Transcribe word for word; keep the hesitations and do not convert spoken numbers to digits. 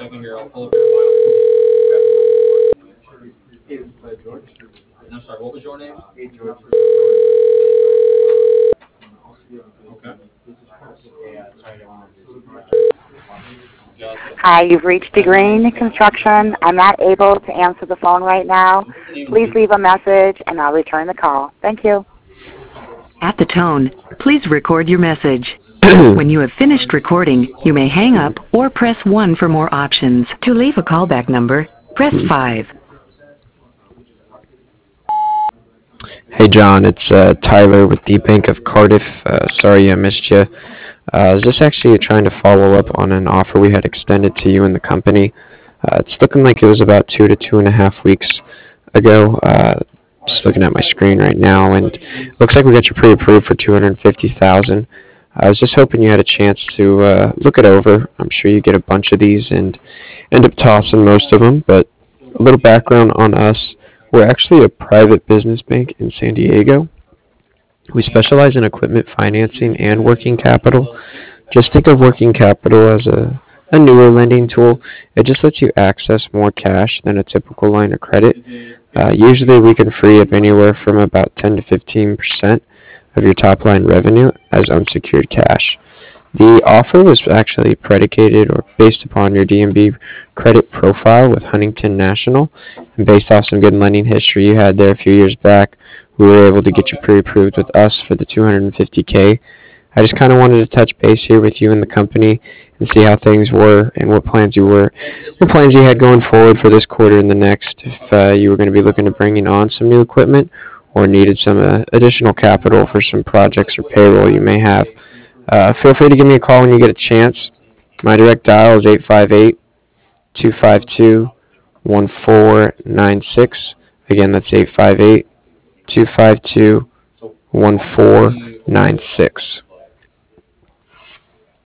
second here. I'll pull up your file. Hey, uh, George? I'm sorry, what was your name? Hey, George. Okay. Yeah, sorry, I wanted to. Gotcha. Hi, you've reached DeGreen Construction. I'm not able to answer the phone right now. What's the name of Please the leave a message, and I'll return the call. Thank you. At the tone, please record your message. When you have finished recording, you may hang up or press one for more options. To leave a callback number, press five. Hey John, it's uh, Tyler with the Bank of Cardiff. Uh, sorry I missed you. Uh, I was just actually trying to follow up on an offer we had extended to you and the company. Uh, it's looking like it was about two to two and a half weeks ago. Uh, just looking at my screen right now, and it looks like we got you pre-approved for two hundred fifty thousand dollars. I was just hoping you had a chance to uh, look it over. I'm sure you get a bunch of these and end up tossing most of them, but a little background on us. We're actually a private business bank in San Diego. We specialize in equipment financing and working capital. Just think of working capital as a, a newer lending tool. It just lets you access more cash than a typical line of credit. Uh, usually we can free up anywhere from about ten to fifteen percent of your top line revenue as unsecured cash. The offer was actually predicated or based upon your D M B credit profile with Huntington National, and based off some good lending history you had there a few years back, we were able to get you pre-approved with us for the two hundred fifty K. I just kind of wanted to touch base here with you and the company and see how things were and what plans you were, what plans you had going forward for this quarter and the next. If uh, you were going to be looking to bringing on some new equipment or needed some uh, additional capital for some projects or payroll you may have. Uh, feel free to give me a call when you get a chance. My direct dial is eight five eight, two five two, one four nine six. Again, that's eight five eight, two five two, one four nine six.